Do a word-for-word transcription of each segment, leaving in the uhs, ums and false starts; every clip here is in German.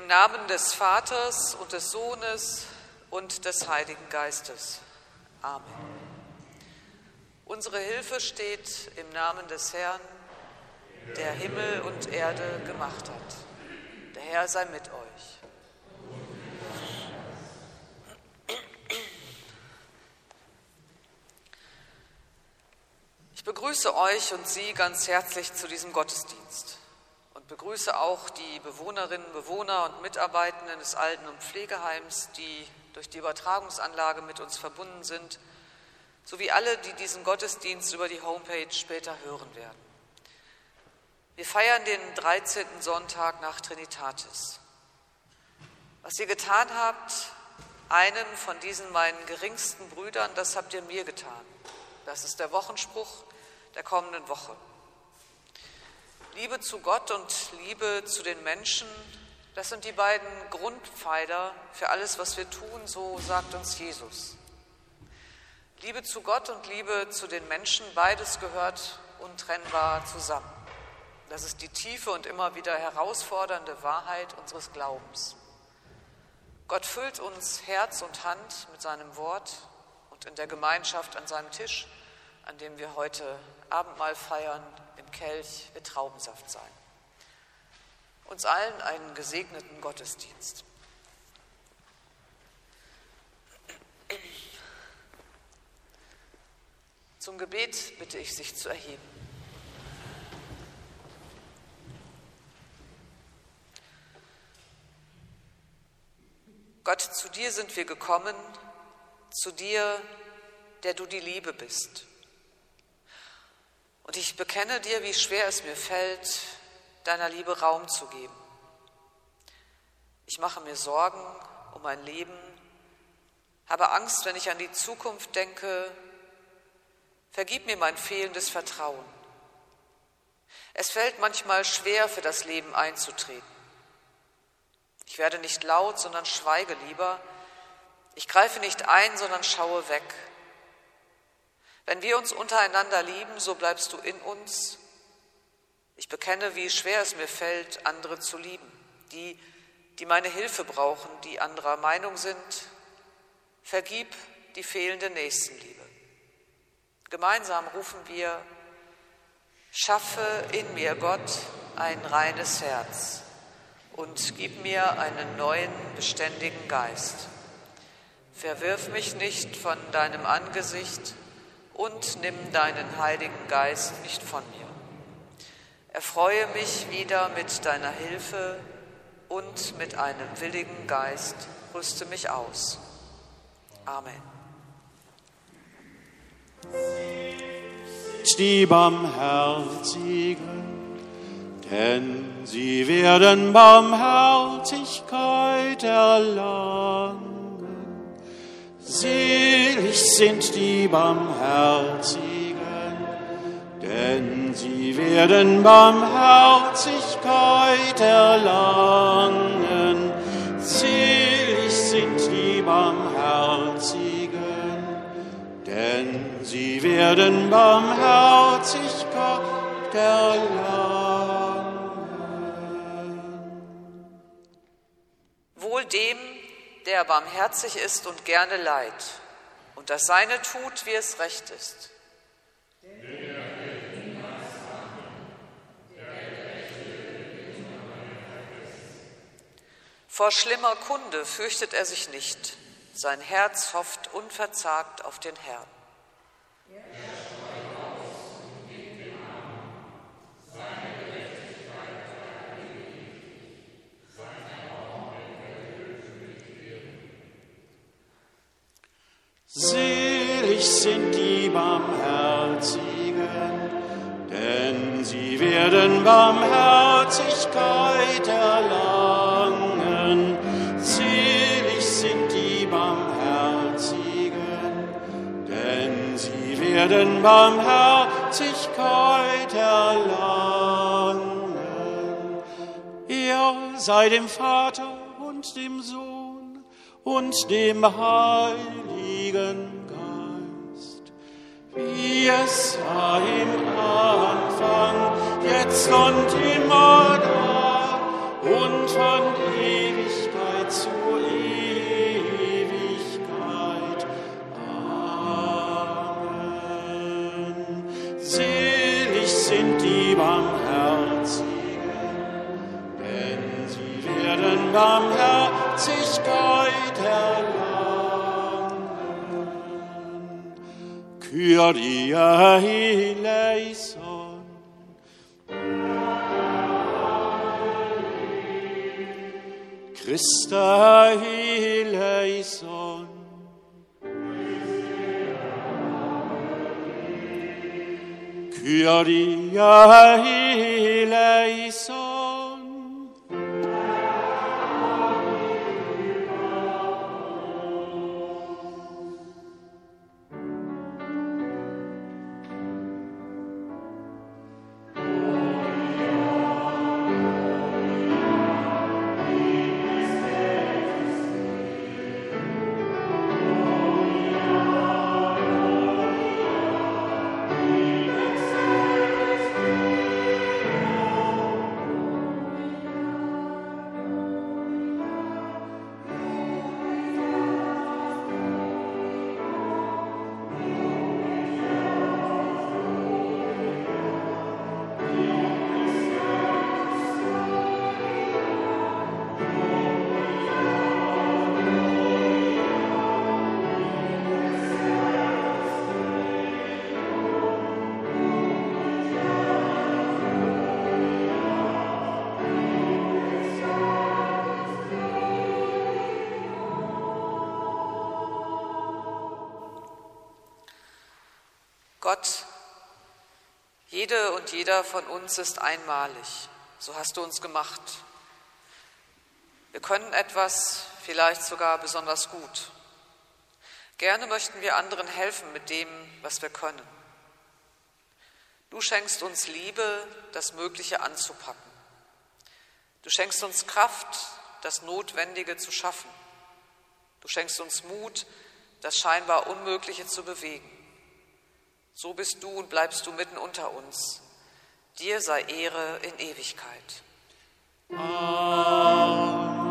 Namen des Vaters und des Sohnes und des Heiligen Geistes. Amen. Unsere Hilfe steht im Namen des Herrn, der Himmel und Erde gemacht hat. Der Herr sei mit euch. Ich begrüße euch und Sie ganz herzlich zu diesem Gottesdienst und begrüße auch die Bewohnerinnen, Bewohner und Mitarbeitenden des Alten- und Pflegeheims, die durch die Übertragungsanlage mit uns verbunden sind, sowie alle, die diesen Gottesdienst über die Homepage später hören werden. Wir feiern den dreizehnten Sonntag nach Trinitatis. Was ihr getan habt, einen von diesen meinen geringsten Brüdern, das habt ihr mir getan. Das ist der Wochenspruch der kommenden Woche. Liebe zu Gott und Liebe zu den Menschen, das sind die beiden Grundpfeiler für alles, was wir tun, so sagt uns Jesus. Liebe zu Gott und Liebe zu den Menschen, beides gehört untrennbar zusammen. Das ist die tiefe und immer wieder herausfordernde Wahrheit unseres Glaubens. Gott füllt uns Herz und Hand mit seinem Wort und in der Gemeinschaft an seinem Tisch, an dem wir heute Abendmahl feiern, im Kelch wird Traubensaft sein. Uns allen einen gesegneten Gottesdienst. Zum Gebet bitte ich, sich zu erheben. Gott, zu dir sind wir gekommen, zu dir, der du die Liebe bist. Und ich bekenne dir, wie schwer es mir fällt, deiner Liebe Raum zu geben. Ich mache mir Sorgen um mein Leben, habe Angst, wenn ich an die Zukunft denke. Vergib mir mein fehlendes Vertrauen. Es fällt manchmal schwer, für das Leben einzutreten. Ich werde nicht laut, sondern schweige lieber. Ich greife nicht ein, sondern schaue weg. Wenn wir uns untereinander lieben, so bleibst du in uns. Ich bekenne, wie schwer es mir fällt, andere zu lieben, die, die meine Hilfe brauchen, die anderer Meinung sind. Vergib die fehlende Nächstenliebe. Gemeinsam rufen wir: Schaffe in mir, Gott, ein reines Herz und gib mir einen neuen, beständigen Geist. Verwirf mich nicht von deinem Angesicht und nimm deinen Heiligen Geist nicht von mir. Erfreue mich wieder mit deiner Hilfe und mit einem willigen Geist rüste mich aus. Amen. Die Barmherzigen, denn sie werden Barmherzigkeit erlangen. Selig sind die Barmherzigen, denn sie werden Barmherzigkeit erlangen. Selig sind die Barmherzigen, denn sie werden Barmherzigkeit erlangen. Wohl dem, der barmherzig ist und gerne leiht und das Seine tut, wie es recht ist. Vor schlimmer Kunde fürchtet er sich nicht, sein Herz hofft unverzagt auf den Herrn. Selig sind die Barmherzigen, denn sie werden Barmherzigkeit erlangen. Selig sind die Barmherzigen, denn sie werden Barmherzigkeit erlangen. Er sei dem Vater und dem Sohn und dem Heiligen Geist, wie es war im Anfang, jetzt und immer da und von ewig sind die Barmherzigen, denn sie werden Barmherzigkeit erlangen. Kyrie eleison. Christe eleison. Kyrie eleison. Gott, jede und jeder von uns ist einmalig. So hast du uns gemacht. Wir können etwas, vielleicht sogar besonders gut. Gerne möchten wir anderen helfen mit dem, was wir können. Du schenkst uns Liebe, das Mögliche anzupacken. Du schenkst uns Kraft, das Notwendige zu schaffen. Du schenkst uns Mut, das scheinbar Unmögliche zu bewegen. So bist du und bleibst du mitten unter uns. Dir sei Ehre in Ewigkeit. Amen.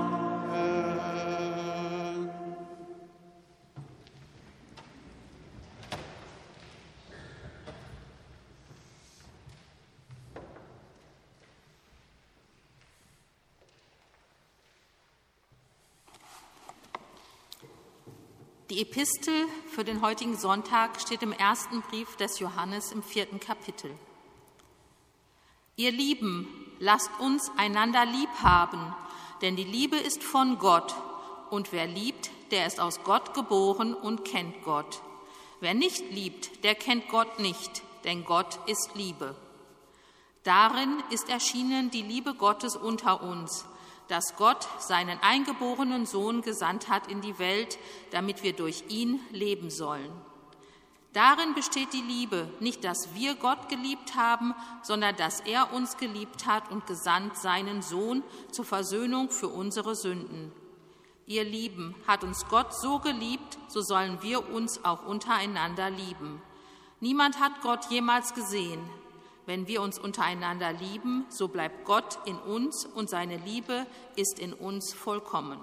Die Epistel für den heutigen Sonntag steht im ersten Brief des Johannes im vierten Kapitel. Ihr Lieben, lasst uns einander lieb haben, denn die Liebe ist von Gott. Und wer liebt, der ist aus Gott geboren und kennt Gott. Wer nicht liebt, der kennt Gott nicht, denn Gott ist Liebe. Darin ist erschienen die Liebe Gottes unter uns, dass Gott seinen eingeborenen Sohn gesandt hat in die Welt, damit wir durch ihn leben sollen. Darin besteht die Liebe, nicht, dass wir Gott geliebt haben, sondern dass er uns geliebt hat und gesandt seinen Sohn zur Versöhnung für unsere Sünden. Ihr Lieben, hat uns Gott so geliebt, so sollen wir uns auch untereinander lieben. Niemand hat Gott jemals gesehen. Wenn wir uns untereinander lieben, so bleibt Gott in uns und seine Liebe ist in uns vollkommen.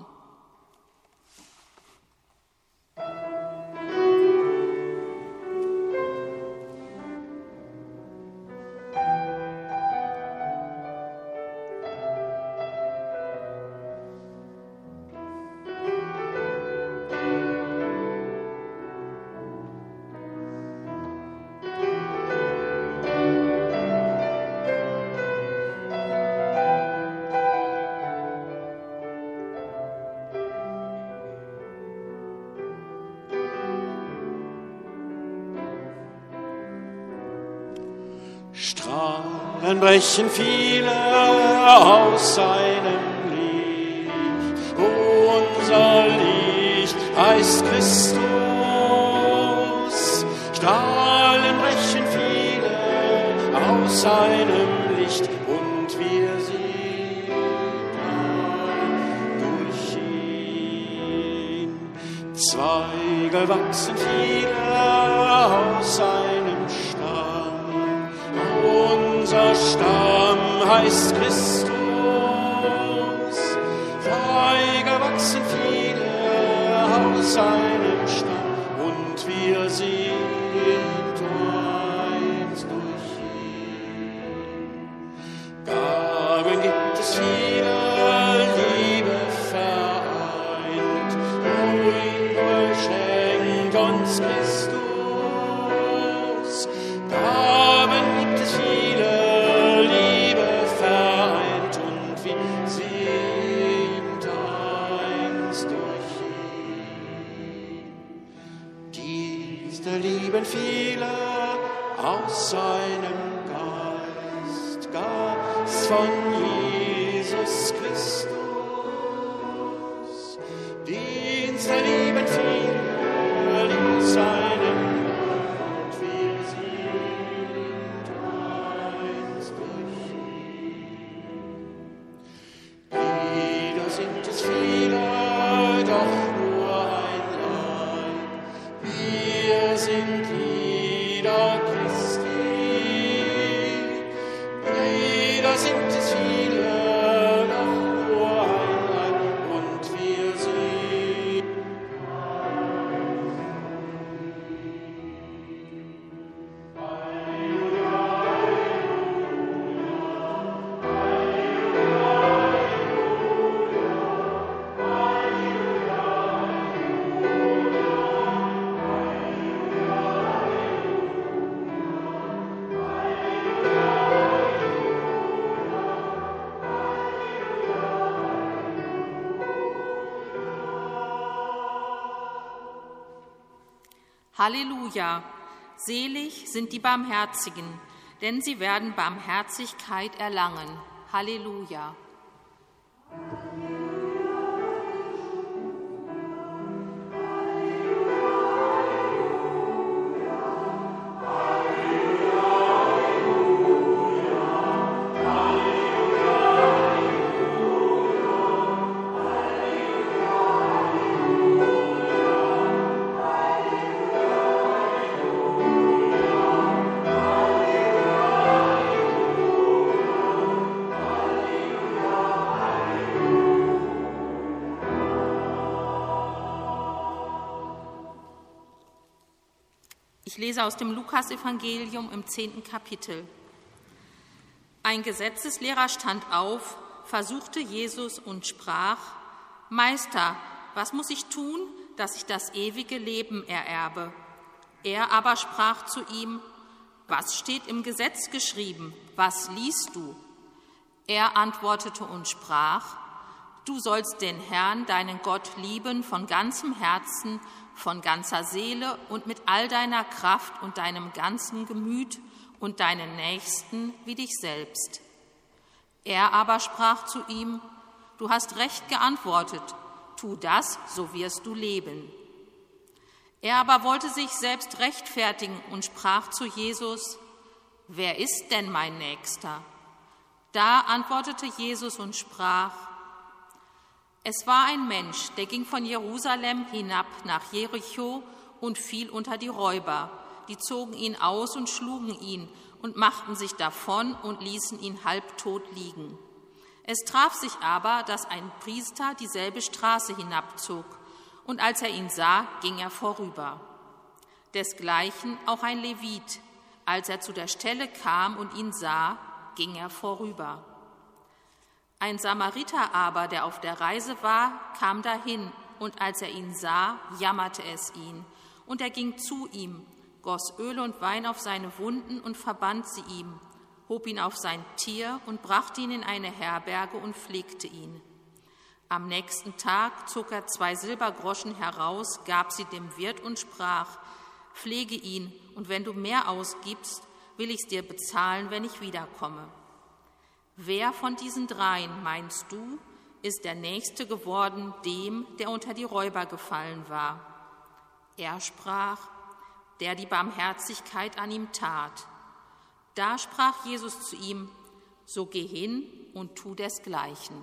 Strahlen brechen viele aus seinem Licht. Unser Licht heißt Christus. Strahlen brechen viele aus seinem Licht und wir sind durch ihn. Zweige wachsen viele aus seinem Stamm. Unser Stamm heißt Christus. Zweige wachsen viele aus seinem Stamm und wir sind eins durch ihn. viele Liebe vereint. Nun schenk uns Christus. Gaben gibt es viele, Liebe vereint, und wir sind eins durch ihn. Diese lieben viele aus seinem Geist, Geist von Jesus Christus. Dienst der lieben viele in seinem Geist, und wir sind eins durch ihn. Glieder sind es viele, doch nur ein Leib. Wir sind Glieder Christi. Glieder sind es viele, doch nur ein Leib, und wir sind Halleluja! Selig sind die Barmherzigen, denn sie werden Barmherzigkeit erlangen. Halleluja! Ich lese aus dem Lukasevangelium im zehnten Kapitel. Ein Gesetzeslehrer stand auf, versuchte Jesus und sprach: Meister, was muss ich tun, dass ich das ewige Leben ererbe? Er aber sprach zu ihm: Was steht im Gesetz geschrieben? Was liest du? Er antwortete und sprach: Du sollst den Herrn, deinen Gott, lieben von ganzem Herzen, von ganzer Seele und mit all deiner Kraft und deinem ganzen Gemüt und deinen Nächsten wie dich selbst. Er aber sprach zu ihm: Du hast recht geantwortet, tu das, so wirst du leben. Er aber wollte sich selbst rechtfertigen und sprach zu Jesus: Wer ist denn mein Nächster? Da antwortete Jesus und sprach: Es war ein Mensch, der ging von Jerusalem hinab nach Jericho und fiel unter die Räuber. Die zogen ihn aus und schlugen ihn und machten sich davon und ließen ihn halbtot liegen. Es traf sich aber, dass ein Priester dieselbe Straße hinabzog, und als er ihn sah, ging er vorüber. Desgleichen auch ein Levit. Als er zu der Stelle kam und ihn sah, ging er vorüber. Ein Samariter aber, der auf der Reise war, kam dahin, und als er ihn sah, jammerte es ihn. Und er ging zu ihm, goss Öl und Wein auf seine Wunden und verband sie ihm, hob ihn auf sein Tier und brachte ihn in eine Herberge und pflegte ihn. Am nächsten Tag zog er zwei Silbergroschen heraus, gab sie dem Wirt und sprach: Pflege ihn, und wenn du mehr ausgibst, will ich's dir bezahlen, wenn ich wiederkomme. Wer von diesen dreien, meinst du, ist der Nächste geworden dem, der unter die Räuber gefallen war? Er sprach: Der die Barmherzigkeit an ihm tat. Da sprach Jesus zu ihm: So geh hin und tu desgleichen.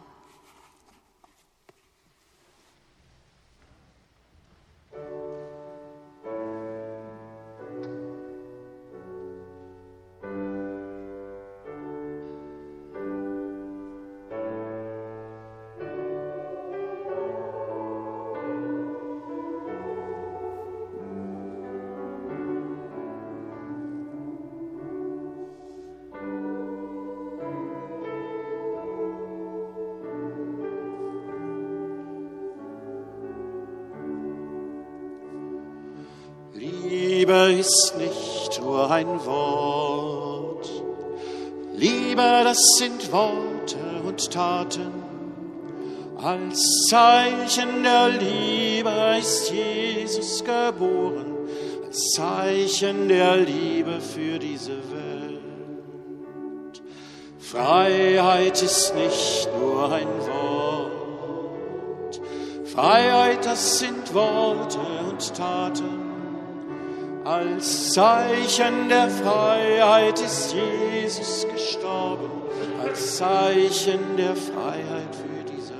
Liebe ist nicht nur ein Wort. Liebe, das sind Worte und Taten. Als Zeichen der Liebe ist Jesus geboren, als Zeichen der Liebe für diese Welt. Freiheit ist nicht nur ein Wort. Freiheit, das sind Worte und Taten. Als Zeichen der Freiheit ist Jesus gestorben, als Zeichen der Freiheit für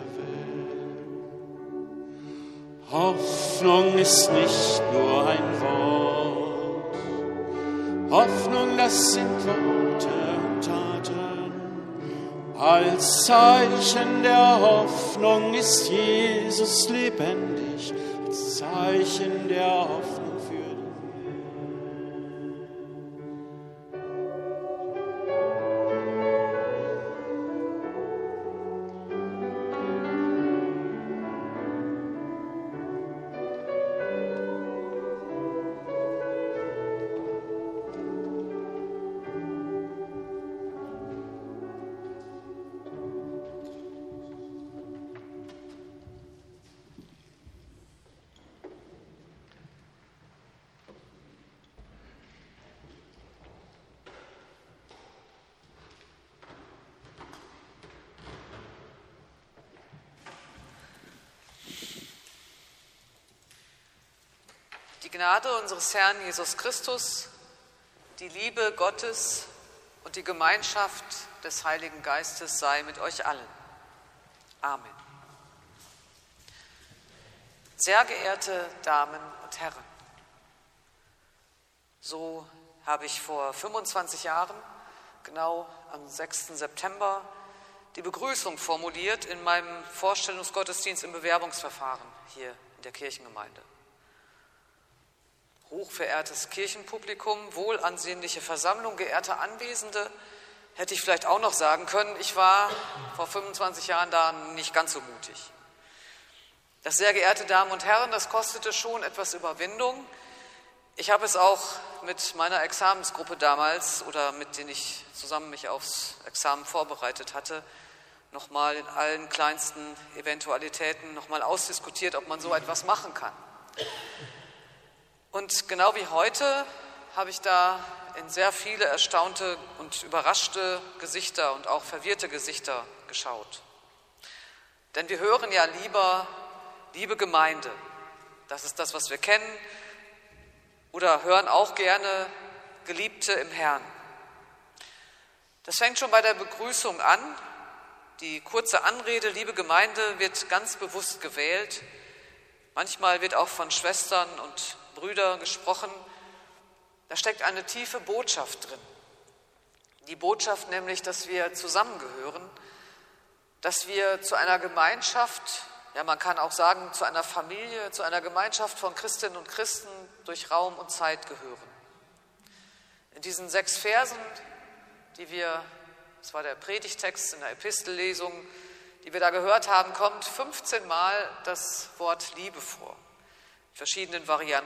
Hoffnung ist nicht nur ein Wort. Hoffnung, das sind Worte und Taten. Als Zeichen der Hoffnung ist Jesus lebendig. Als Zeichen der Hoffnung für die Die Gnade unseres Herrn Jesus Christus, die Liebe Gottes und die Gemeinschaft des Heiligen Geistes sei mit euch allen. Amen. Sehr geehrte Damen und Herren, so habe ich vor fünfundzwanzig Jahren, genau am sechsten September, die Begrüßung formuliert in meinem Vorstellungsgottesdienst im Bewerbungsverfahren hier in der Kirchengemeinde. Hochverehrtes Kirchenpublikum, wohlansehnliche Versammlung, geehrte Anwesende, hätte ich vielleicht auch noch sagen können, ich war vor fünfundzwanzig Jahren da nicht ganz so mutig. Das sehr geehrte Damen und Herren, das kostete schon etwas Überwindung. Ich habe es auch mit meiner Examensgruppe damals oder mit denen ich zusammen mich aufs Examen vorbereitet hatte, nochmal in allen kleinsten Eventualitäten nochmal ausdiskutiert, ob man so etwas machen kann. Und genau wie heute habe ich da in sehr viele erstaunte und überraschte Gesichter und auch verwirrte Gesichter geschaut. Denn wir hören ja lieber, liebe Gemeinde, das ist das, was wir kennen, oder hören auch gerne, Geliebte im Herrn. Das fängt schon bei der Begrüßung an. Die kurze Anrede, liebe Gemeinde, wird ganz bewusst gewählt. Manchmal wird auch von Schwestern und Brüdern gesprochen. Da steckt eine tiefe Botschaft drin. Die Botschaft nämlich, dass wir zusammengehören, dass wir zu einer Gemeinschaft, ja man kann auch sagen zu einer Familie, zu einer Gemeinschaft von Christinnen und Christen durch Raum und Zeit gehören. In diesen sechs Versen, die wir, das war der Predigtext in der Epistellesung, die wir da gehört haben, kommt fünfzehn Mal das Wort Liebe vor, in verschiedenen Varianten.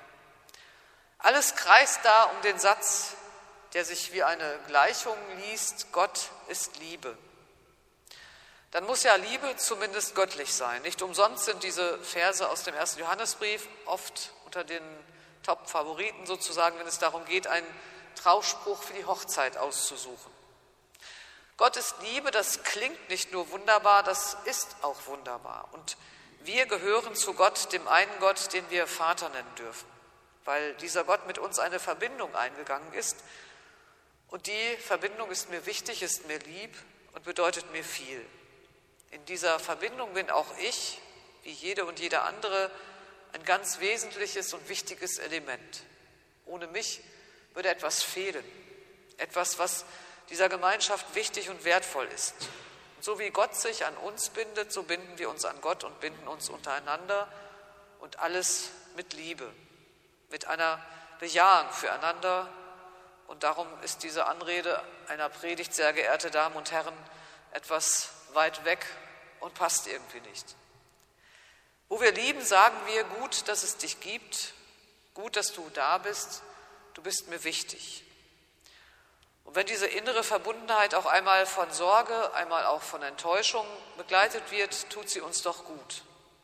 Alles kreist da um den Satz, der sich wie eine Gleichung liest, Gott ist Liebe. Dann muss ja Liebe zumindest göttlich sein. Nicht umsonst sind diese Verse aus dem ersten Johannesbrief oft unter den Top-Favoriten sozusagen, wenn es darum geht, einen Trauspruch für die Hochzeit auszusuchen. Gott ist Liebe, das klingt nicht nur wunderbar, das ist auch wunderbar. Und wir gehören zu Gott, dem einen Gott, den wir Vater nennen dürfen, weil dieser Gott mit uns eine Verbindung eingegangen ist. Und die Verbindung ist mir wichtig, ist mir lieb und bedeutet mir viel. In dieser Verbindung bin auch ich, wie jede und jeder andere, ein ganz wesentliches und wichtiges Element. Ohne mich würde etwas fehlen, etwas, was dieser Gemeinschaft wichtig und wertvoll ist. Und so wie Gott sich an uns bindet, so binden wir uns an Gott und binden uns untereinander und alles mit Liebe, mit einer Bejahung füreinander. Und darum ist diese Anrede einer Predigt, sehr geehrte Damen und Herren, etwas weit weg und passt irgendwie nicht. Wo wir lieben, sagen wir, gut, dass es dich gibt, Gut, dass du da bist. Du bist mir wichtig. Und wenn diese innere Verbundenheit auch einmal von Sorge, einmal auch von Enttäuschung begleitet wird, tut sie uns doch gut.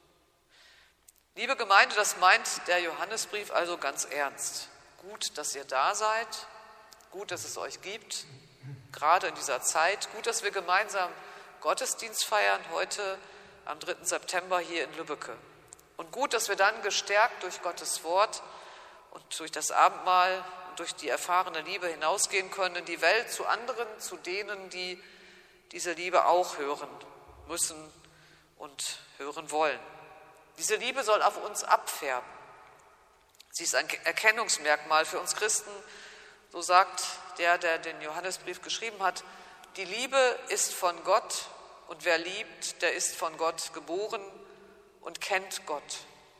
Liebe Gemeinde, das meint der Johannesbrief also ganz ernst. Gut, dass ihr da seid, gut, dass es euch gibt, gerade in dieser Zeit. Gut, dass wir gemeinsam Gottesdienst feiern, heute am dritten September hier in Lübbecke. Und gut, dass wir dann gestärkt durch Gottes Wort und durch das Abendmahl und durch die erfahrene Liebe hinausgehen können in die Welt zu anderen, zu denen, die diese Liebe auch hören müssen und hören wollen. Diese Liebe soll auf uns abfärben. Sie ist ein Erkennungsmerkmal für uns Christen, so sagt der, der den Johannesbrief geschrieben hat. Die Liebe ist von Gott und wer liebt, der ist von Gott geboren und kennt Gott.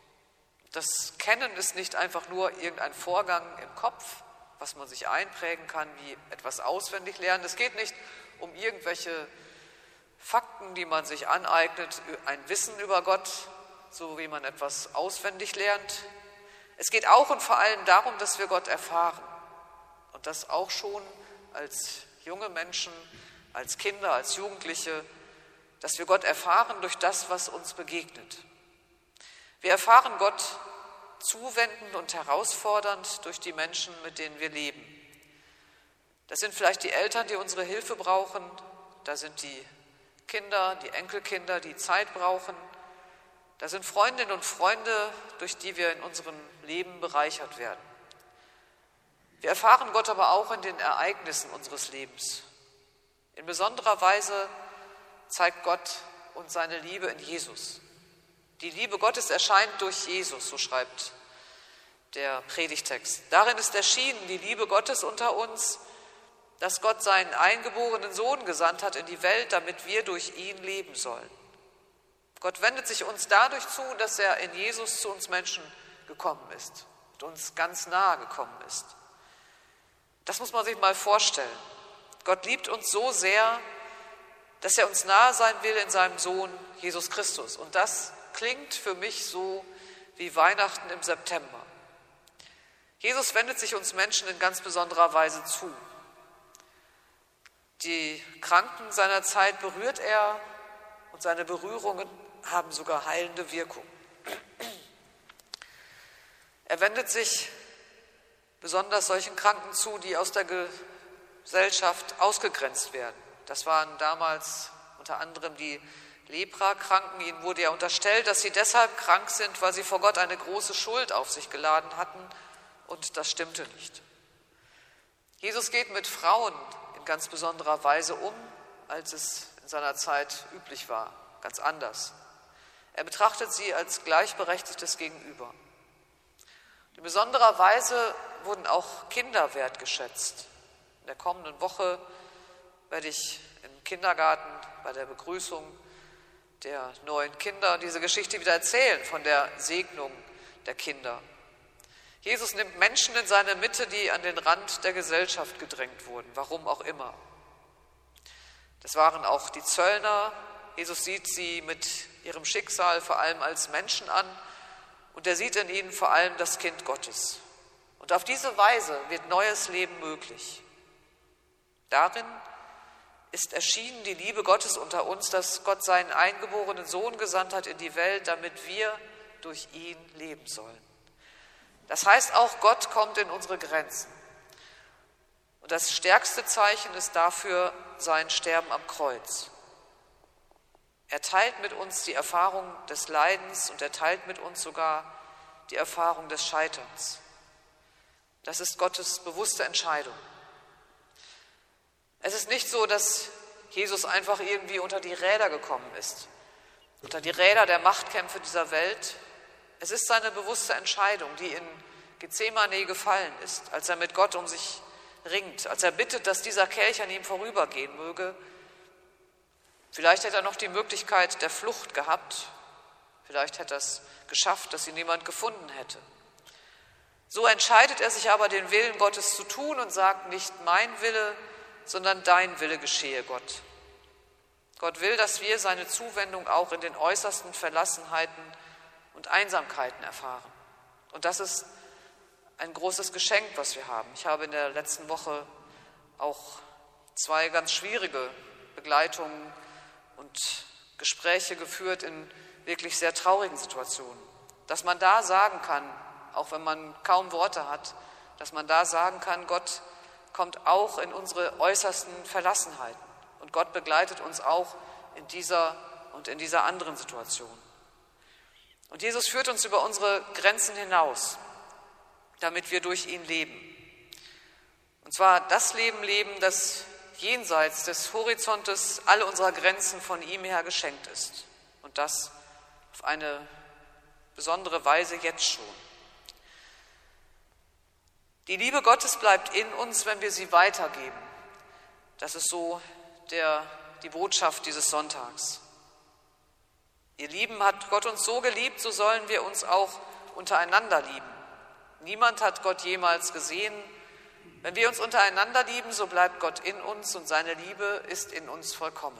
Das Kennen ist nicht einfach nur irgendein Vorgang im Kopf, was man sich einprägen kann, wie etwas auswendig lernen. Es geht nicht um irgendwelche Fakten, die man sich aneignet, ein Wissen über Gott, so wie man etwas auswendig lernt. Es geht auch und vor allem darum, dass wir Gott erfahren. Und das auch schon als junge Menschen, als Kinder, als Jugendliche, dass wir Gott erfahren durch das, was uns begegnet. Wir erfahren Gott zuwendend und herausfordernd durch die Menschen, mit denen wir leben. Das sind vielleicht die Eltern, die unsere Hilfe brauchen. Da sind die Kinder, die Enkelkinder, die Zeit brauchen. Da sind Freundinnen und Freunde, durch die wir in unserem Leben bereichert werden. Wir erfahren Gott aber auch in den Ereignissen unseres Lebens. In besonderer Weise zeigt Gott uns seine Liebe in Jesus. Die Liebe Gottes erscheint durch Jesus, so schreibt der Predigtext. Darin ist erschienen die Liebe Gottes unter uns, dass Gott seinen eingeborenen Sohn gesandt hat in die Welt, damit wir durch ihn leben sollen. Gott wendet sich uns dadurch zu, dass er in Jesus zu uns Menschen gekommen ist, und uns ganz nahe gekommen ist. Das muss man sich mal vorstellen. Gott liebt uns so sehr, dass er uns nahe sein will in seinem Sohn Jesus Christus. Und das klingt für mich so wie Weihnachten im September. Jesus wendet sich uns Menschen in ganz besonderer Weise zu. Die Kranken seiner Zeit berührt er und seine Berührungen haben sogar heilende Wirkung. Er wendet sich besonders solchen Kranken zu, die aus der Gesellschaft ausgegrenzt werden. Das waren damals unter anderem die Leprakranken. Ihnen wurde ja unterstellt, dass sie deshalb krank sind, weil sie vor Gott eine große Schuld auf sich geladen hatten. Und das stimmte nicht. Jesus geht mit Frauen in ganz besonderer Weise um, als es in seiner Zeit üblich war, ganz anders. Er betrachtet sie als gleichberechtigtes Gegenüber. In besonderer Weise wurden auch Kinder wertgeschätzt. In der kommenden Woche werde ich im Kindergarten bei der Begrüßung der neuen Kinder diese Geschichte wieder erzählen von der Segnung der Kinder. Jesus nimmt Menschen in seine Mitte, die an den Rand der Gesellschaft gedrängt wurden, warum auch immer. Das waren auch die Zöllner. Jesus sieht sie mit ihrem Schicksal vor allem als Menschen an und er sieht in ihnen vor allem das Kind Gottes. Und auf diese Weise wird neues Leben möglich. Darin ist erschienen die Liebe Gottes unter uns, dass Gott seinen eingeborenen Sohn gesandt hat in die Welt, damit wir durch ihn leben sollen. Das heißt, auch Gott kommt in unsere Grenzen. Und das stärkste Zeichen ist dafür sein Sterben am Kreuz. Er teilt mit uns die Erfahrung des Leidens und er teilt mit uns sogar die Erfahrung des Scheiterns. Das ist Gottes bewusste Entscheidung. Es ist nicht so, dass Jesus einfach irgendwie unter die Räder gekommen ist, unter die Räder der Machtkämpfe dieser Welt. Es ist seine bewusste Entscheidung, die in Gethsemane gefallen ist, als er mit Gott um sich ringt, als er bittet, dass dieser Kelch an ihm vorübergehen möge. Vielleicht hätte er noch die Möglichkeit der Flucht gehabt, vielleicht hätte er es geschafft, dass ihn niemand gefunden hätte. So entscheidet er sich aber, den Willen Gottes zu tun und sagt, nicht mein Wille, sondern dein Wille geschehe, Gott. Gott will, dass wir seine Zuwendung auch in den äußersten Verlassenheiten und Einsamkeiten erfahren. Und das ist ein großes Geschenk, was wir haben. Ich habe in der letzten Woche auch zwei ganz schwierige Begleitungen und Gespräche geführt in wirklich sehr traurigen Situationen. Dass man da sagen kann, auch wenn man kaum Worte hat, dass man da sagen kann, Gott kommt auch in unsere äußersten Verlassenheiten und Gott begleitet uns auch in dieser und in dieser anderen Situation. Und Jesus führt uns über unsere Grenzen hinaus, damit wir durch ihn leben. Und zwar das Leben leben, das jenseits des Horizontes alle unserer Grenzen von ihm her geschenkt ist. Und das auf eine besondere Weise jetzt schon. Die Liebe Gottes bleibt in uns, wenn wir sie weitergeben. Das ist so der, die Botschaft dieses Sonntags. Ihr Lieben, hat Gott uns so geliebt, so sollen wir uns auch untereinander lieben. Niemand hat Gott jemals gesehen. Wenn wir uns untereinander lieben, so bleibt Gott in uns und seine Liebe ist in uns vollkommen.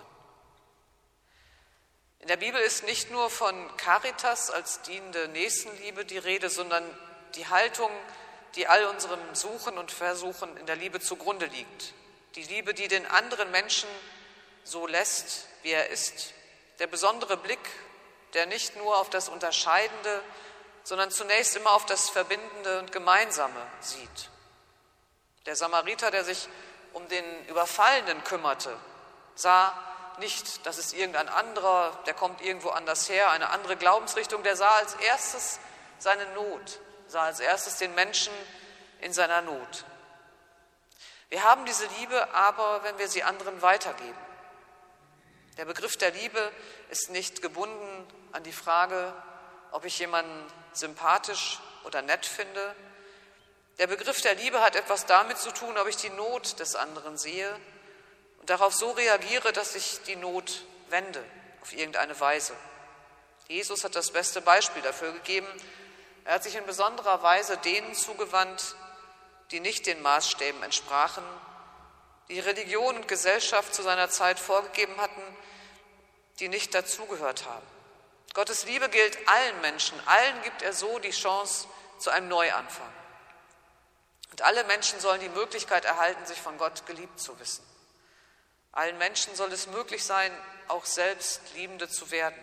In der Bibel ist nicht nur von Caritas als dienende Nächstenliebe die Rede, sondern die Haltung, die all unserem Suchen und Versuchen in der Liebe zugrunde liegt. Die Liebe, die den anderen Menschen so lässt, wie er ist. Der besondere Blick, der nicht nur auf das Unterscheidende, sondern zunächst immer auf das Verbindende und Gemeinsame sieht. Der Samariter, der sich um den Überfallenen kümmerte, sah nicht, das ist irgendein anderer, der kommt irgendwo anders her, eine andere Glaubensrichtung, der sah als erstes seine Not, sah als erstes den Menschen in seiner Not. Wir haben diese Liebe aber, wenn wir sie anderen weitergeben. Der Begriff der Liebe ist nicht gebunden an die Frage, ob ich jemanden sympathisch oder nett finde. Der Begriff der Liebe hat etwas damit zu tun, ob ich die Not des anderen sehe und darauf so reagiere, dass ich die Not wende auf irgendeine Weise. Jesus hat das beste Beispiel dafür gegeben. Er hat sich in besonderer Weise denen zugewandt, die nicht den Maßstäben entsprachen, die Religion und Gesellschaft zu seiner Zeit vorgegeben hatten, die nicht dazugehört haben. Gottes Liebe gilt allen Menschen, allen gibt er so die Chance zu einem Neuanfang. Und alle Menschen sollen die Möglichkeit erhalten, sich von Gott geliebt zu wissen. Allen Menschen soll es möglich sein, auch selbst Liebende zu werden.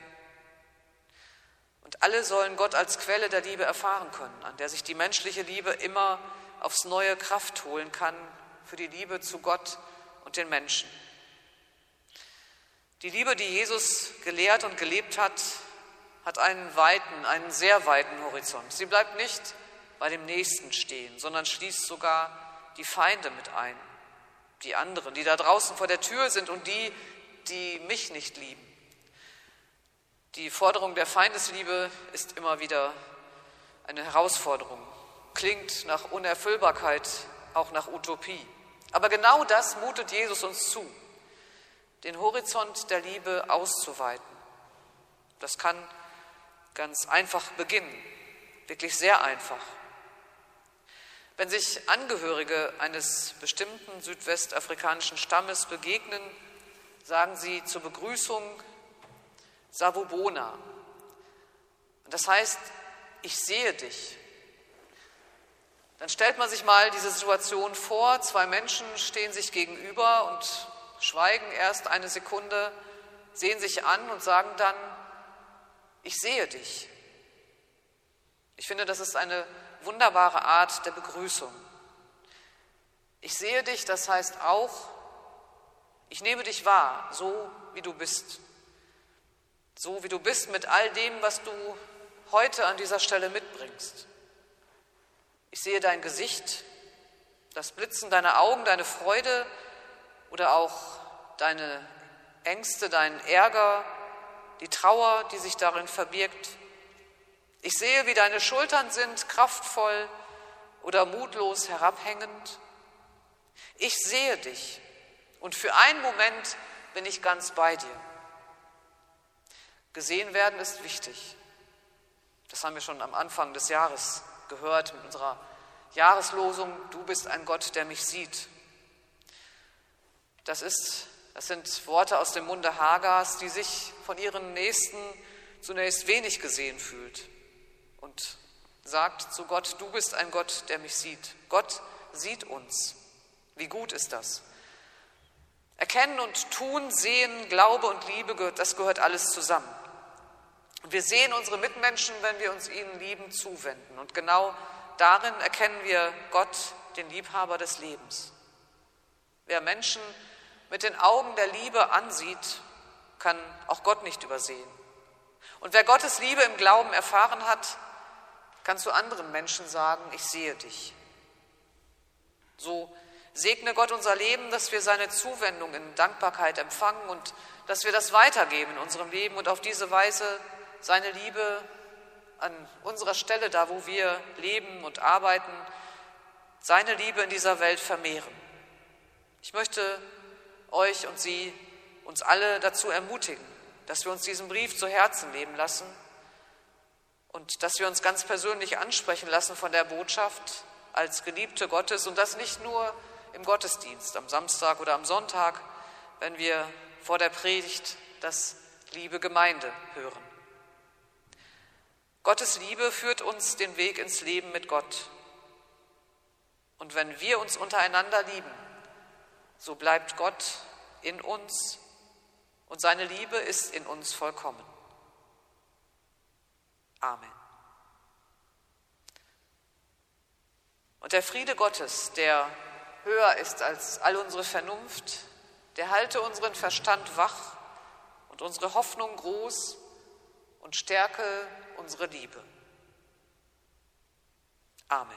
Und alle sollen Gott als Quelle der Liebe erfahren können, an der sich die menschliche Liebe immer aufs Neue Kraft holen kann für die Liebe zu Gott und den Menschen. Die Liebe, die Jesus gelehrt und gelebt hat, hat einen weiten, einen sehr weiten Horizont. Sie bleibt nicht bei dem Nächsten stehen, sondern schließt sogar die Feinde mit ein, die anderen, die da draußen vor der Tür sind und die, die mich nicht lieben. Die Forderung der Feindesliebe ist immer wieder eine Herausforderung, klingt nach Unerfüllbarkeit, auch nach Utopie. Aber genau das mutet Jesus uns zu, den Horizont der Liebe auszuweiten. Das kann ganz einfach beginnen, wirklich sehr einfach. Wenn sich Angehörige eines bestimmten südwestafrikanischen Stammes begegnen, sagen sie zur Begrüßung Sawubona. Das heißt, ich sehe dich. Dann stellt man sich mal diese Situation vor, zwei Menschen stehen sich gegenüber und schweigen erst eine Sekunde, sehen sich an und sagen dann, ich sehe dich. Ich finde, das ist eine wunderbare Art der Begrüßung. Ich sehe dich, das heißt auch, ich nehme dich wahr, so wie du bist. So wie du bist mit all dem, was du heute an dieser Stelle mitbringst. Ich sehe dein Gesicht, das Blitzen deiner Augen, deine Freude oder auch deine Ängste, deinen Ärger, die Trauer, die sich darin verbirgt. Ich sehe, wie deine Schultern sind, kraftvoll oder mutlos herabhängend. Ich sehe dich und für einen Moment bin ich ganz bei dir. Gesehen werden ist wichtig. Das haben wir schon am Anfang des Jahres gehört mit unserer Jahreslosung, du bist ein Gott, der mich sieht. Das ist, das sind Worte aus dem Munde Hagars, die sich von ihren Nächsten zunächst wenig gesehen fühlt und sagt zu Gott, du bist ein Gott, der mich sieht. Gott sieht uns. Wie gut ist das? Erkennen und tun, sehen, Glaube und Liebe, das gehört alles zusammen. Und wir sehen unsere Mitmenschen, wenn wir uns ihnen lieben, zuwenden. Und genau darin erkennen wir Gott, den Liebhaber des Lebens. Wer Menschen mit den Augen der Liebe ansieht, kann auch Gott nicht übersehen. Und wer Gottes Liebe im Glauben erfahren hat, kann zu anderen Menschen sagen, ich sehe dich. So segne Gott unser Leben, dass wir seine Zuwendung in Dankbarkeit empfangen und dass wir das weitergeben in unserem Leben und auf diese Weise seine Liebe an unserer Stelle, da wo wir leben und arbeiten, seine Liebe in dieser Welt vermehren. Ich möchte euch und Sie, uns alle dazu ermutigen, dass wir uns diesen Brief zu Herzen nehmen lassen und dass wir uns ganz persönlich ansprechen lassen von der Botschaft als Geliebte Gottes und das nicht nur im Gottesdienst, am Samstag oder am Sonntag, wenn wir vor der Predigt das liebe Gemeinde hören. Gottes Liebe führt uns den Weg ins Leben mit Gott. Und wenn wir uns untereinander lieben, so bleibt Gott in uns und seine Liebe ist in uns vollkommen. Amen. Und der Friede Gottes, der höher ist als all unsere Vernunft, der halte unseren Verstand wach und unsere Hoffnung groß und stärke unsere Liebe. Amen.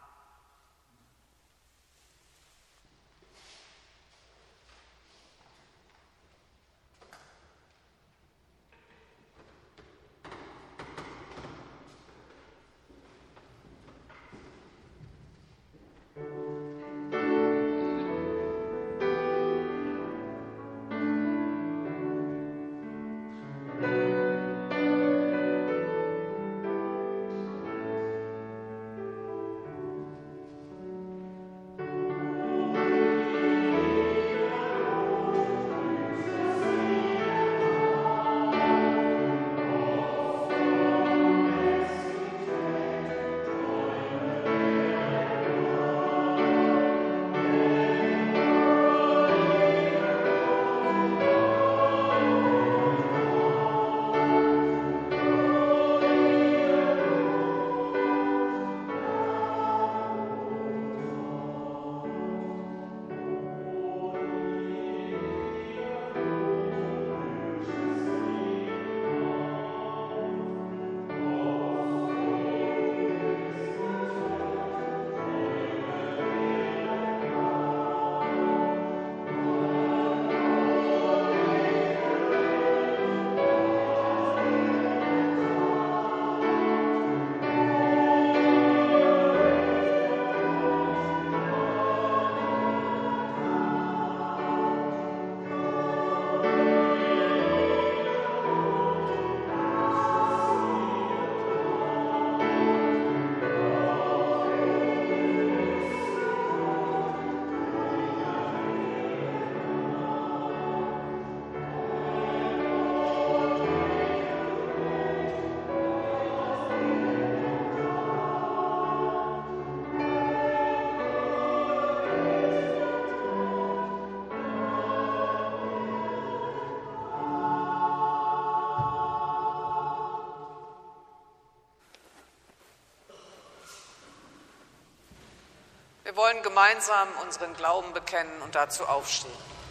Wir wollen gemeinsam unseren Glauben bekennen und dazu aufstehen.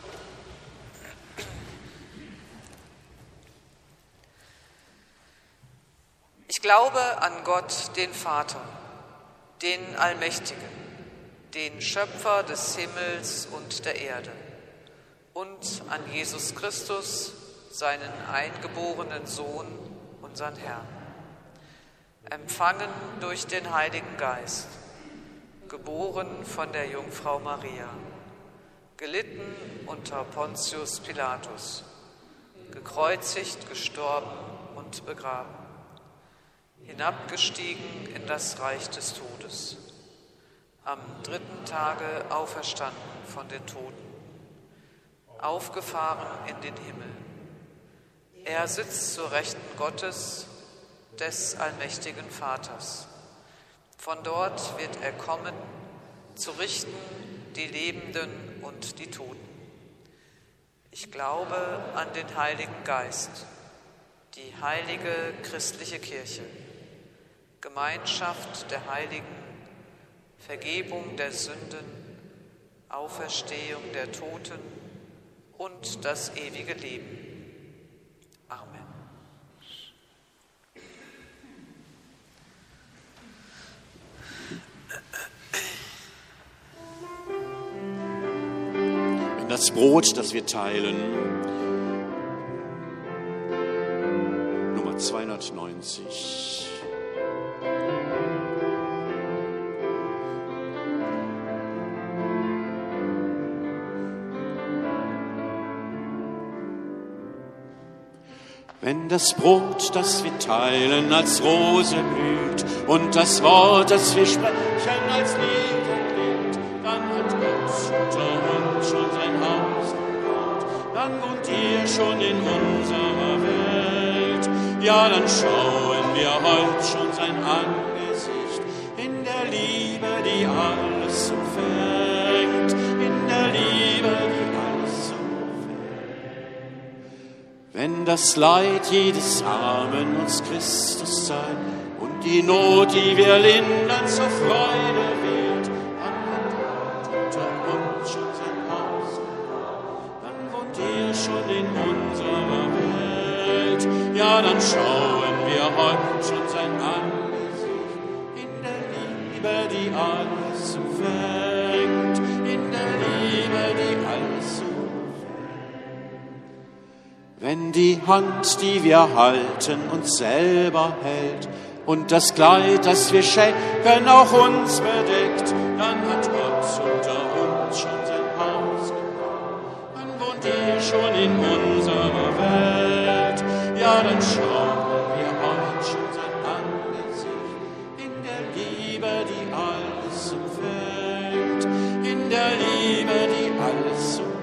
Ich glaube an Gott, den Vater, den Allmächtigen, den Schöpfer des Himmels und der Erde, und an Jesus Christus, seinen eingeborenen Sohn, unseren Herrn, empfangen durch den Heiligen Geist, geboren von der Jungfrau Maria, gelitten unter Pontius Pilatus, gekreuzigt, gestorben und begraben, hinabgestiegen in das Reich des Todes, am dritten Tage auferstanden von den Toten, aufgefahren in den Himmel. Er sitzt zur Rechten Gottes, des allmächtigen Vaters. Von dort wird er kommen, zu richten die Lebenden und die Toten. Ich glaube an den Heiligen Geist, die heilige christliche Kirche, Gemeinschaft der Heiligen, Vergebung der Sünden, Auferstehung der Toten und das ewige Leben. Amen. Das Brot, das wir teilen, Nummer zweihundertneunzig. Wenn das Brot, das wir teilen, als Rose blüht und das Wort, das wir sprechen, als Lieder klingt, dann hat Gott unter uns schon sein Haus gebaut, dann wohnt ihr schon in unserer Welt. Ja, dann schauen wir heute schon sein Angesicht in der Liebe, die alles umfängt, in der Liebe, die alles umfängt. Wenn das Leid jedes Armen uns Christus sei und die Not, die wir lindern, zur Freude wird, dann hat Gott unter uns schon sein Haus gebaut, dann wohnt ihr schon in unserer Welt. Ja, dann schauen wir heute schon sein Angesicht in der Liebe, die alles umfängt, in der Liebe, die alles umfängt. Wenn die Hand, die wir halten, uns selber hält und das Kleid, das wir schenken, auch uns bedeckt, dann hat Gott unter uns schon sein Haus gebaut, dann wohnt ihr schon in unserer Welt. Ja, dann schauen wir heute schon sein Angesicht in der Liebe, die alles umfängt, in der Liebe, die alles umfängt.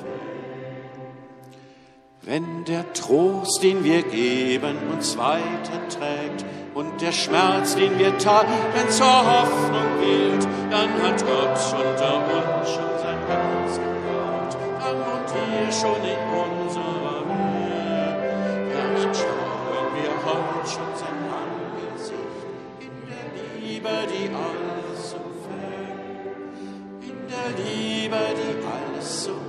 Wenn der Trost, den wir geben, uns weiterträgt und der Schmerz, den wir teilen, zur Hoffnung gilt, dann hat Gott unter uns schon sein Haus gebaut, dann wohnt ihr schon in unserer Welt. Ja, dann schauen wir heute schon sein Angesicht in der Liebe, die alles umfängt, in der Liebe, die alles umfängt.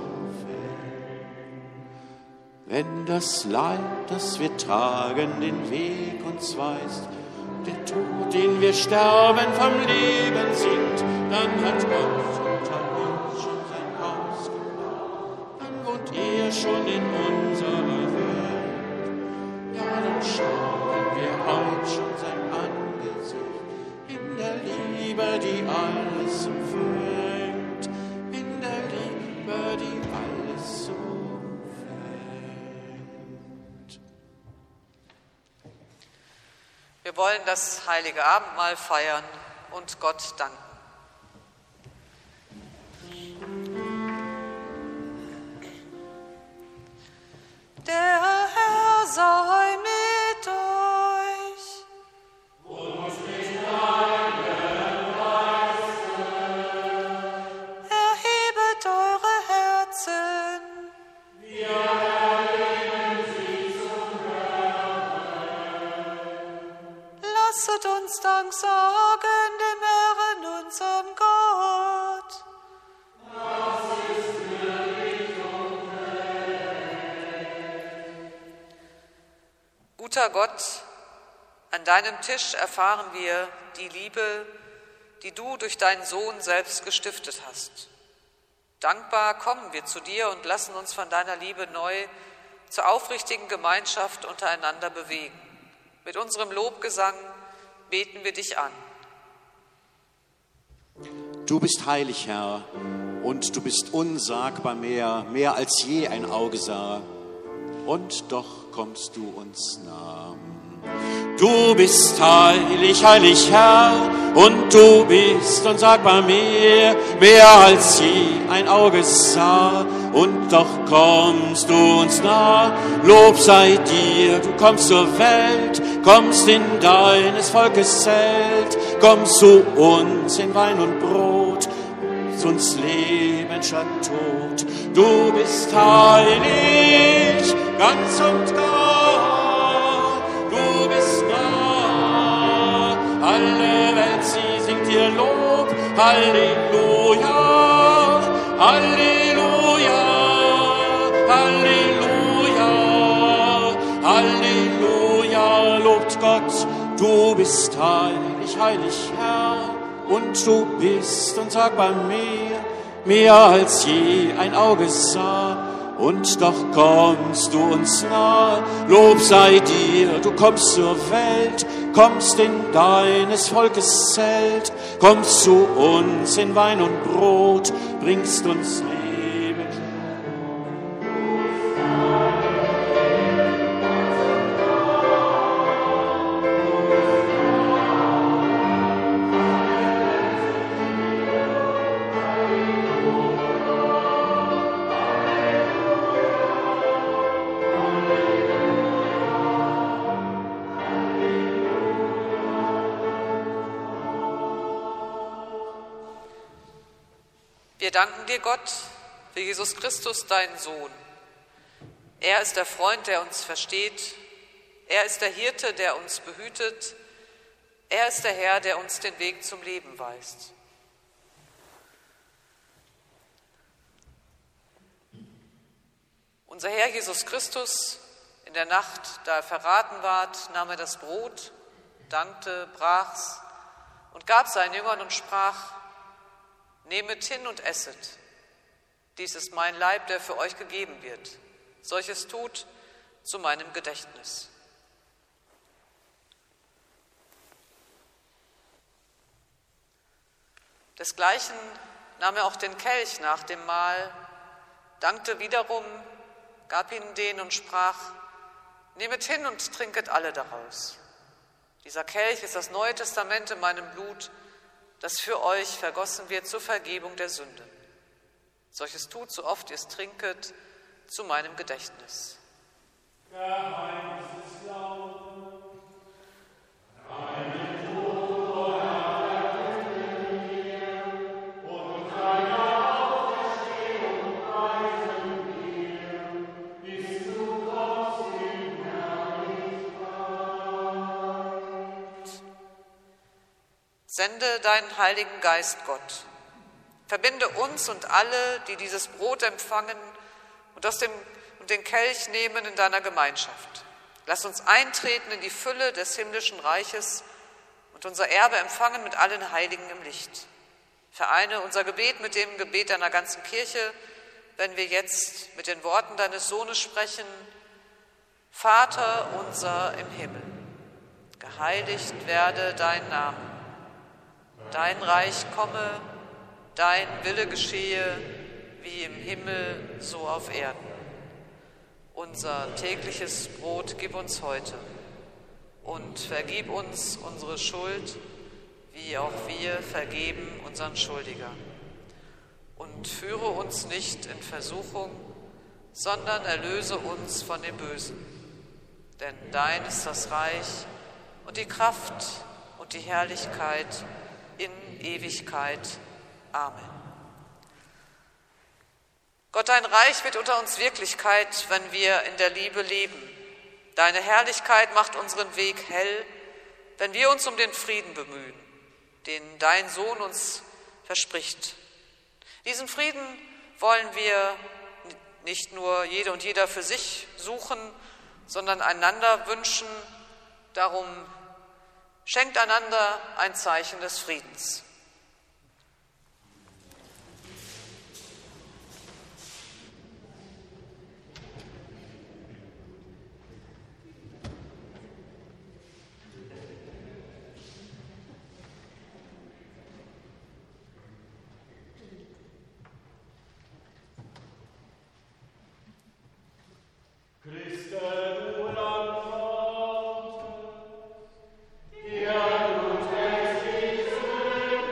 Wenn das Leid, das wir tragen, den Weg uns weist, der Tod, den wir sterben, vom Leben singt, dann hat Gott unter uns schon sein Haus gebaut, dann wohnt ihr schon in unserer Welt. Ja, dann schauen wir heute schon sein Angesicht in der Liebe, die alles umfängt, in der Liebe, die alles umfängt. Wir wollen das heilige Abendmahl feiern und Gott danken. Der Herr sei mit euch. Und mit deinem Geiste. Erhebet eure Herzen. Wir erheben sie zum Herrn. Lasset uns Dank sagen dem Herrn, unserem Gott. Das ist würdig und recht. Guter Gott, an deinem Tisch erfahren wir die Liebe, die du durch deinen Sohn selbst gestiftet hast. Dankbar kommen wir zu dir und lassen uns von deiner Liebe neu zur aufrichtigen Gemeinschaft untereinander bewegen. Mit unserem Lobgesang beten wir dich an. Du bist heilig, Herr, und du bist unsagbar mehr, mehr als je ein Auge sah. Und doch kommst du uns nah. Du bist heilig, heilig, Herr, und du bist unsagbar mehr, mehr als je ein Auge sah. Und doch kommst du uns nah. Lob sei dir, du kommst zur Welt, kommst in deines Volkes Zelt. komm zu uns in Wein und Brot, uns Leben statt Tod. Du bist heilig, ganz und gar, du bist nah. Alle Welt, sie singt dir Lob, Halleluja, Halleluja, Halleluja, Halleluja, lobt Gott, du bist heilig, heilig Herr. Und du bist unsagbar mehr, mehr als je ein Auge sah. Und doch kommst du uns nah, Lob sei dir, du kommst zur Welt, kommst in deines Volkes Zelt, kommst zu uns in Wein und Brot, bringst uns Leben. Wir danken dir, Gott, für Jesus Christus, deinen Sohn. Er ist der Freund, der uns versteht. Er ist der Hirte, der uns behütet. Er ist der Herr, der uns den Weg zum Leben weist. Unser Herr Jesus Christus, in der Nacht, da er verraten ward, nahm er das Brot, dankte, brach's und gab seinen Jüngern und sprach: Nehmet hin und esset. Dies ist mein Leib, der für euch gegeben wird. Solches tut zu meinem Gedächtnis. Desgleichen nahm er auch den Kelch nach dem Mahl, dankte wiederum, gab ihnen den und sprach: Nehmet hin und trinket alle daraus. Dieser Kelch ist das Neue Testament in meinem Blut, das für euch vergossen wird zur Vergebung der Sünden. Solches tut, so oft ihr es trinket, zu meinem Gedächtnis. Sende deinen Heiligen Geist, Gott. Verbinde uns und alle, die dieses Brot empfangen und aus dem und den Kelch nehmen, in deiner Gemeinschaft. Lass uns eintreten in die Fülle des himmlischen Reiches und unser Erbe empfangen mit allen Heiligen im Licht. Vereine unser Gebet mit dem Gebet deiner ganzen Kirche, wenn wir jetzt mit den Worten deines Sohnes sprechen: Vater unser im Himmel, geheiligt werde dein Name. Dein Reich komme, dein Wille geschehe, wie im Himmel, so auf Erden. Unser tägliches Brot gib uns heute und vergib uns unsere Schuld, wie auch wir vergeben unseren Schuldigern. Und führe uns nicht in Versuchung, sondern erlöse uns von dem Bösen. Denn dein ist das Reich und die Kraft und die Herrlichkeit in Ewigkeit. Amen. Gott, dein Reich wird unter uns Wirklichkeit, wenn wir in der Liebe leben. Deine Herrlichkeit macht unseren Weg hell, wenn wir uns um den Frieden bemühen, den dein Sohn uns verspricht. Diesen Frieden wollen wir nicht nur jede und jeder für sich suchen, sondern einander wünschen. Darum schenkt einander ein Zeichen des Friedens. Ja, du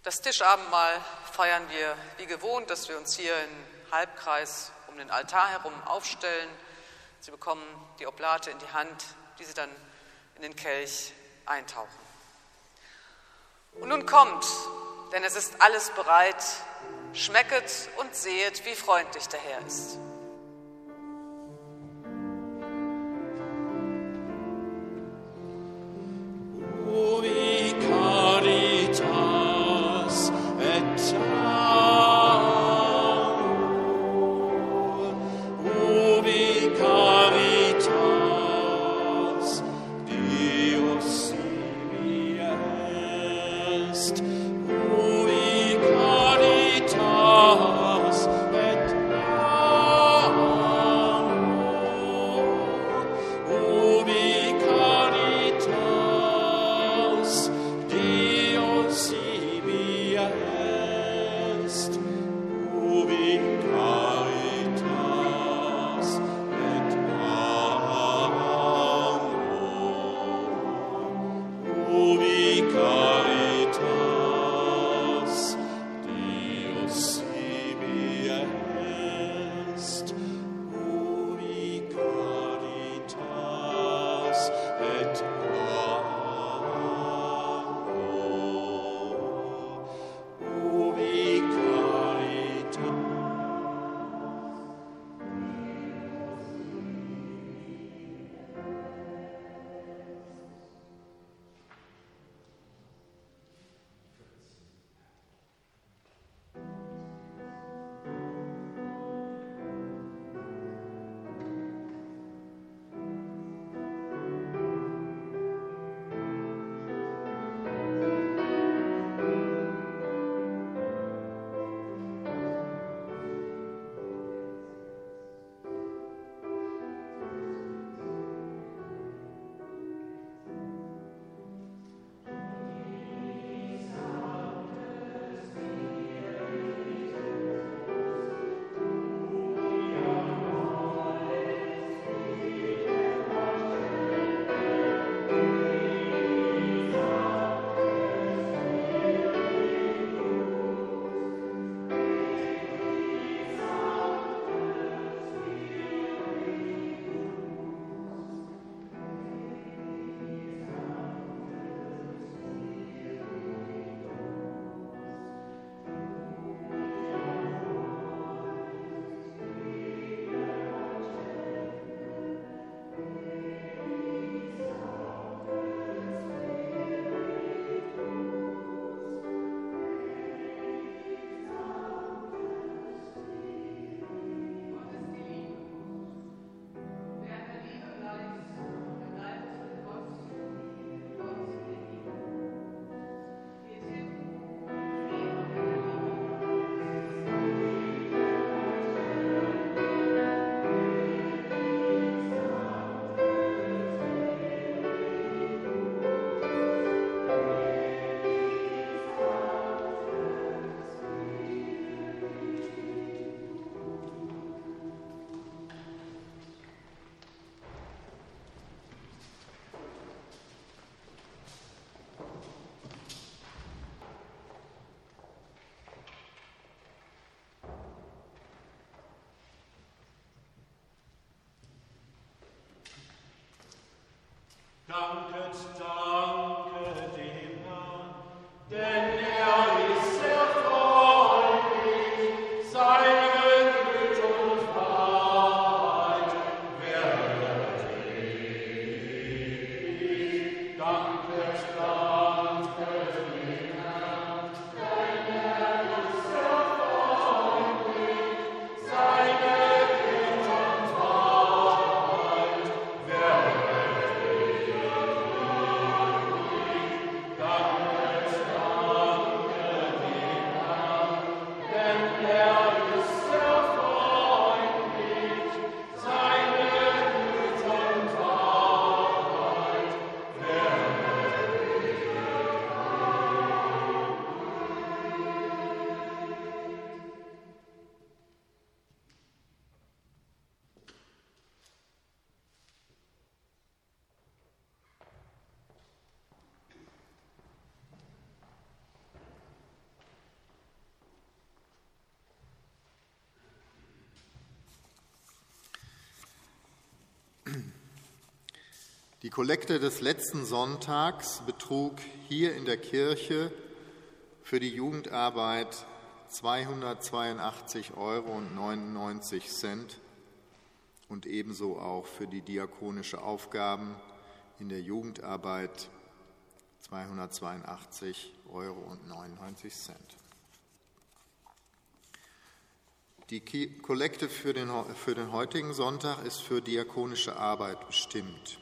Das Tischabendmahl feiern wir wie gewohnt, dass wir uns hier im Halbkreis um den Altar herum aufstellen. Sie bekommen die Oblate in die Hand, die Sie dann in den Kelch eintauchen. Und nun kommt, denn es ist alles bereit, schmecket und sehet, wie freundlich der Herr ist. Danket, danke dem Herrn, denn er ist sehr freundlich, seine Güte und Wahrheit werden ewig. Danket, danke dem Herrn, denn er ist sehr freundlich, seine Güte und Wahrheit werden ewig. Die Kollekte des letzten Sonntags betrug hier in der Kirche für die Jugendarbeit zweihundertzweiundachtzig Euro neunundneunzig und ebenso auch für die diakonische Aufgaben in der Jugendarbeit zweihundertzweiundachtzig Euro neunundneunzig. Die Kollekte für den, für den heutigen Sonntag ist für diakonische Arbeit bestimmt.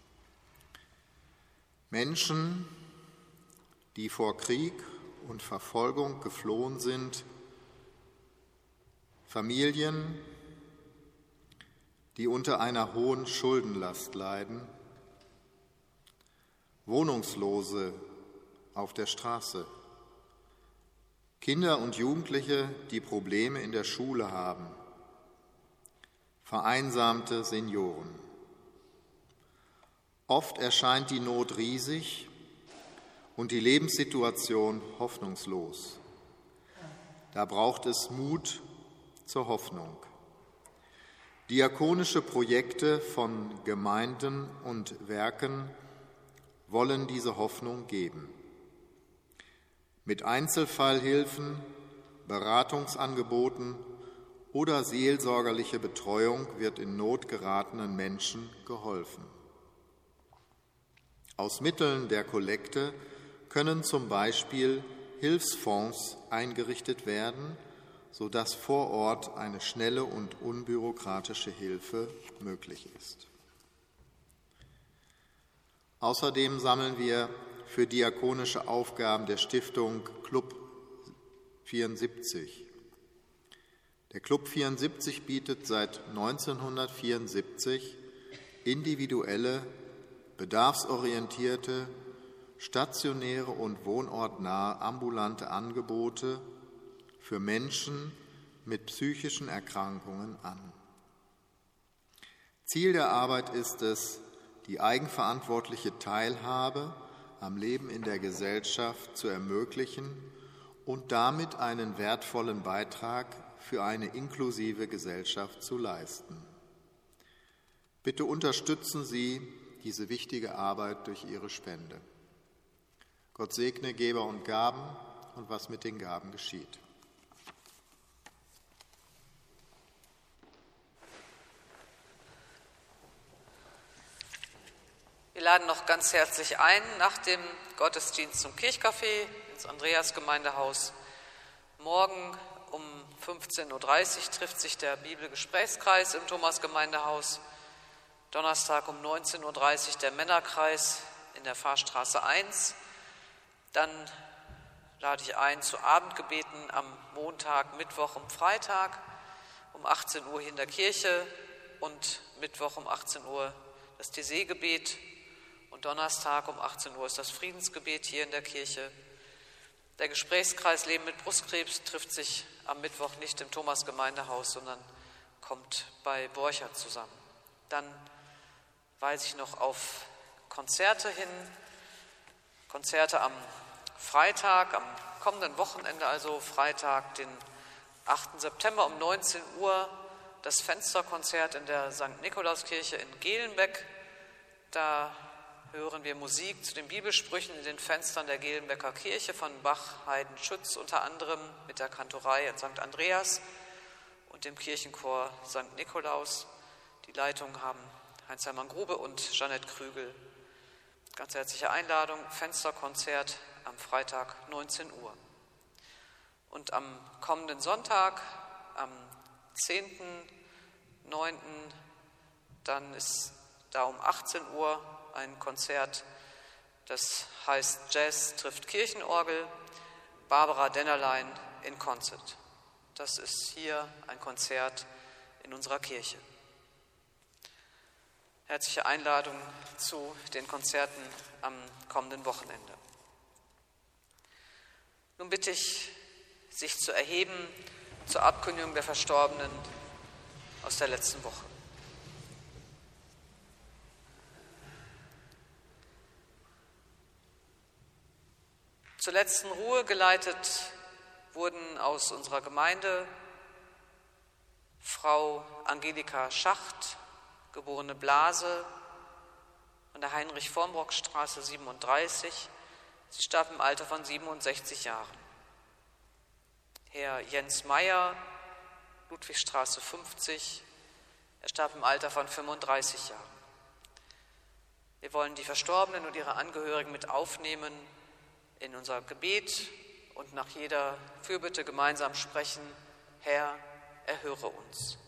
Menschen, die vor Krieg und Verfolgung geflohen sind, Familien, die unter einer hohen Schuldenlast leiden, Wohnungslose auf der Straße, Kinder und Jugendliche, die Probleme in der Schule haben, vereinsamte Senioren. Oft erscheint die Not riesig und die Lebenssituation hoffnungslos. Da braucht es Mut zur Hoffnung. Diakonische Projekte von Gemeinden und Werken wollen diese Hoffnung geben. Mit Einzelfallhilfen, Beratungsangeboten oder seelsorgerliche Betreuung wird in Not geratenen Menschen geholfen. Aus Mitteln der Kollekte können zum Beispiel Hilfsfonds eingerichtet werden, sodass vor Ort eine schnelle und unbürokratische Hilfe möglich ist. Außerdem sammeln wir für diakonische Aufgaben der Stiftung Club vierundsiebzig. Der Club vierundsiebzig bietet seit neunzehnhundertvierundsiebzig individuelle, bedarfsorientierte, stationäre und wohnortnahe ambulante Angebote für Menschen mit psychischen Erkrankungen an. Ziel der Arbeit ist es, die eigenverantwortliche Teilhabe am Leben in der Gesellschaft zu ermöglichen und damit einen wertvollen Beitrag für eine inklusive Gesellschaft zu leisten. Bitte unterstützen Sie diese wichtige Arbeit durch Ihre Spende. Gott segne Geber und Gaben und was mit den Gaben geschieht. Wir laden noch ganz herzlich ein, nach dem Gottesdienst zum Kirchcafé ins Andreasgemeindehaus. Morgen um fünfzehn Uhr dreißig trifft sich der Bibelgesprächskreis im Thomasgemeindehaus. Donnerstag um neunzehn Uhr dreißig der Männerkreis in der Fahrstraße eins. Dann lade ich ein zu Abendgebeten am Montag, Mittwoch und Freitag um achtzehn Uhr hier in der Kirche und Mittwoch um achtzehn Uhr das Thésée-Gebet und Donnerstag um achtzehn Uhr ist das Friedensgebet hier in der Kirche. Der Gesprächskreis Leben mit Brustkrebs trifft sich am Mittwoch nicht im Thomasgemeindehaus, sondern kommt bei Borchert zusammen. Dann weise ich noch auf Konzerte hin, Konzerte am Freitag, am kommenden Wochenende, also Freitag, den achten September um neunzehn Uhr, das Fensterkonzert in der Sankt Nikolauskirche in Gehlenbeck. Da hören wir Musik zu den Bibelsprüchen in den Fenstern der Gehlenbecker Kirche von Bach, Haydn, Schütz unter anderem mit der Kantorei in Sankt Andreas und dem Kirchenchor Sankt Nikolaus. Die Leitung haben Heinz-Hermann Grube und Jeanette Krügel. Ganz herzliche Einladung, Fensterkonzert am Freitag neunzehn Uhr. Und am kommenden Sonntag, am zehnten neunten dann ist da um achtzehn Uhr ein Konzert, das heißt Jazz trifft Kirchenorgel, Barbara Dennerlein in Concert. Das ist hier ein Konzert in unserer Kirche. Herzliche Einladung zu den Konzerten am kommenden Wochenende. Nun bitte ich, sich zu erheben zur Abkündigung der Verstorbenen aus der letzten Woche. Zur letzten Ruhe geleitet wurden aus unserer Gemeinde Frau Angelika Schacht, geborene Blase, an der Heinrich-Vormbrock-Straße siebenunddreißig. Sie starb im Alter von siebenundsechzig Jahren. Herr Jens Meyer, Ludwigstraße fünfzig. Er starb im Alter von fünfunddreißig Jahren. Wir wollen die Verstorbenen und ihre Angehörigen mit aufnehmen in unser Gebet und nach jeder Fürbitte gemeinsam sprechen: Herr, erhöre uns.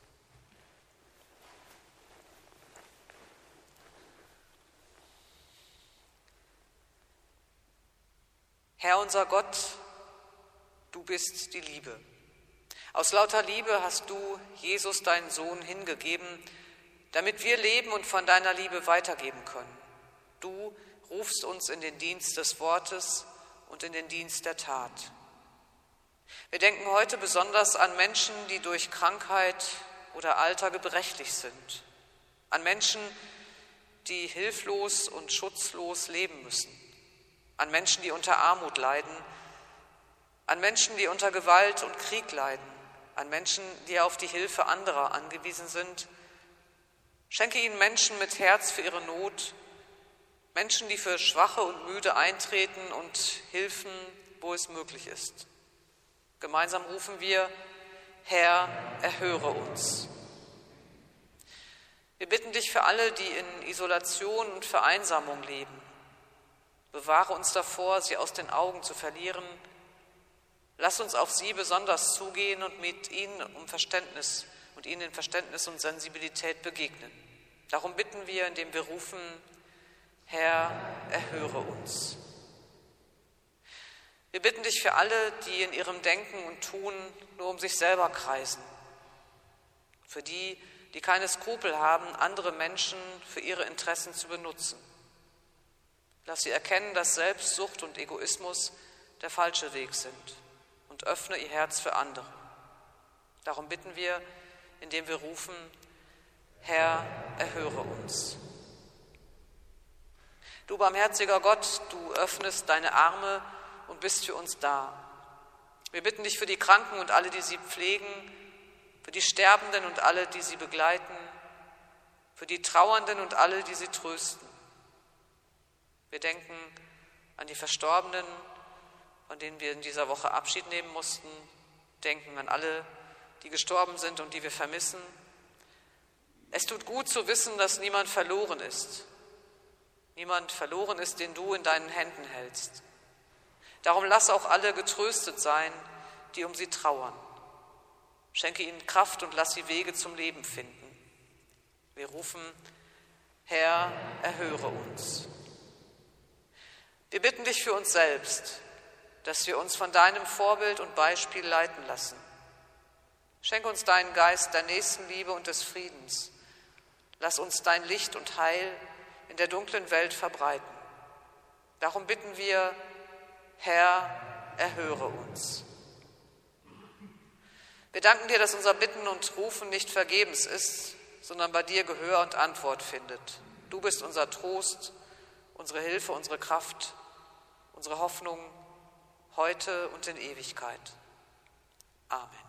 Herr unser Gott, du bist die Liebe. Aus lauter Liebe hast du Jesus, deinen Sohn, hingegeben, damit wir leben und von deiner Liebe weitergeben können. Du rufst uns in den Dienst des Wortes und in den Dienst der Tat. Wir denken heute besonders an Menschen, die durch Krankheit oder Alter gebrechlich sind, an Menschen, die hilflos und schutzlos leben müssen, an Menschen, die unter Armut leiden, an Menschen, die unter Gewalt und Krieg leiden, an Menschen, die auf die Hilfe anderer angewiesen sind. Schenke ihnen Menschen mit Herz für ihre Not, Menschen, die für Schwache und Müde eintreten und Hilfen, wo es möglich ist. Gemeinsam rufen wir: Herr, erhöre uns. Wir bitten dich für alle, die in Isolation und Vereinsamung leben. Bewahre uns davor, sie aus den Augen zu verlieren. Lass uns auf sie besonders zugehen und mit ihnen um Verständnis und ihnen in Verständnis und Sensibilität begegnen. Darum bitten wir, indem wir rufen: Herr, erhöre uns. Wir bitten dich für alle, die in ihrem Denken und Tun nur um sich selber kreisen. Für die, die keine Skrupel haben, andere Menschen für ihre Interessen zu benutzen. Lass sie erkennen, dass Selbstsucht und Egoismus der falsche Weg sind, und öffne ihr Herz für andere. Darum bitten wir, indem wir rufen: Herr, erhöre uns. Du barmherziger Gott, du öffnest deine Arme und bist für uns da. Wir bitten dich für die Kranken und alle, die sie pflegen, für die Sterbenden und alle, die sie begleiten, für die Trauernden und alle, die sie trösten. Wir denken an die Verstorbenen, von denen wir in dieser Woche Abschied nehmen mussten, denken an alle, die gestorben sind und die wir vermissen. Es tut gut zu wissen, dass niemand verloren ist. Niemand verloren ist, den du in deinen Händen hältst. Darum lass auch alle getröstet sein, die um sie trauern. Schenke ihnen Kraft und lass sie Wege zum Leben finden. Wir rufen: Herr, erhöre uns. Wir bitten dich für uns selbst, dass wir uns von deinem Vorbild und Beispiel leiten lassen. Schenke uns deinen Geist der Nächstenliebe und des Friedens. Lass uns dein Licht und Heil in der dunklen Welt verbreiten. Darum bitten wir: Herr, erhöre uns. Wir danken dir, dass unser Bitten und Rufen nicht vergebens ist, sondern bei dir Gehör und Antwort findet. Du bist unser Trost, unsere Hilfe, unsere Kraft, unsere Hoffnung, heute und in Ewigkeit. Amen.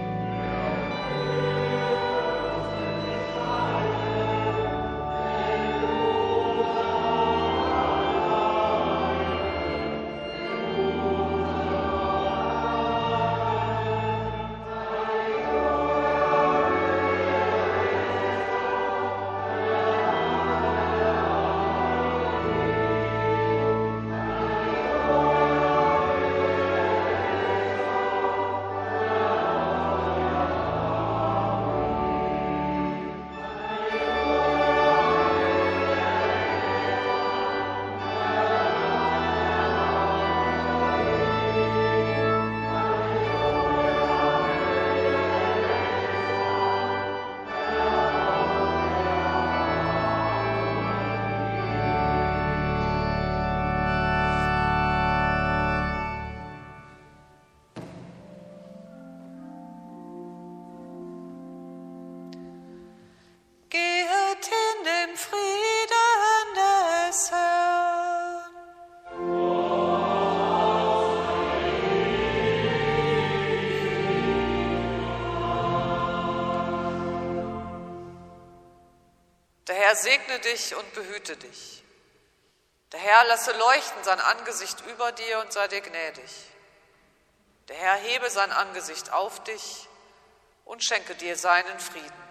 Amen. segne dich und behüte dich. Der Herr lasse leuchten sein Angesicht über dir und sei dir gnädig. Der Herr hebe sein Angesicht auf dich und schenke dir seinen Frieden.